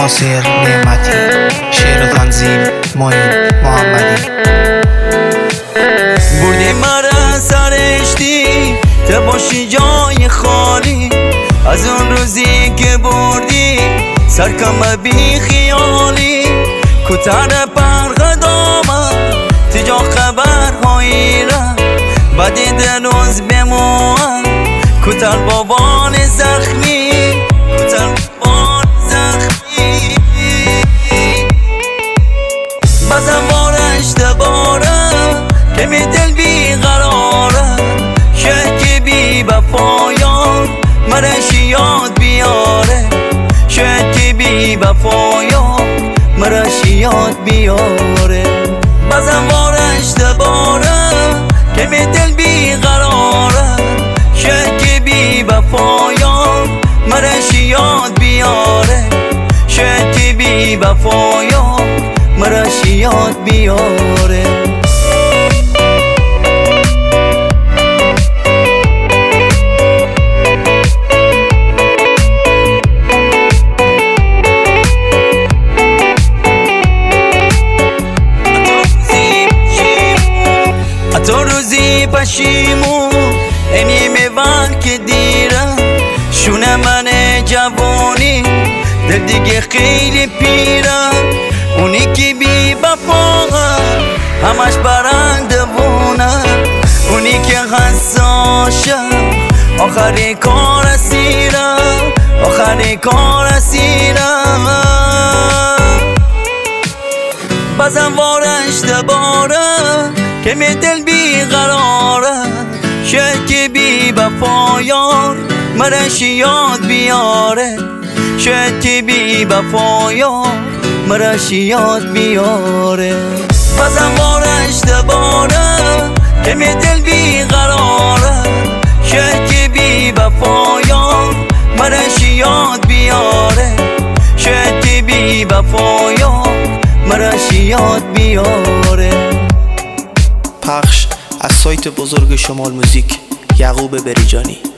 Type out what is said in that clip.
ناصر نعمتی، شعر و تنظیم معین محمدی. بردی مرا سرشتی تا باشی جای خالی، از اون روزی که بردی سرکم بی خیالی. کتر پرغد آمد تجا خبرهایی را، بدی روز بموام کتر بابان زخمی، کتر بابان زخمی. بازم بارش دبارم که می دل بی قرارم، شهر بی وفایان مرش یاد بیاره، شهر بی وفایان مرش یاد بیاره. بازم بارش دبارم که می دل بی قرارم، شهر بی وفایان مرش یاد بیاره، شهر بی وفایان مرش یاد بیاره. تو روزی پشیمون اینی میوان که دیرم، شونه من جوانی دل دیگه خیلی پیرم. اونی که بی وفا همش برنده بونم، اونی که حساشم آخری کار اسیرم، آخری کار اسیرم. بازم وارش دبارم که می دل بی قرارم، شهر بی وفایان مرش یاد بیاره، شهر بی وفایان مرش یاد بیاره. بازم وارش دبارم که می دل بی قرارم، شهر بی وفایان مرش یاد بیاره، شهر بی وفایان مرش یاد بیاره. پخش از سایت بزرگ شمال موزیک، یعقوب بریجانی.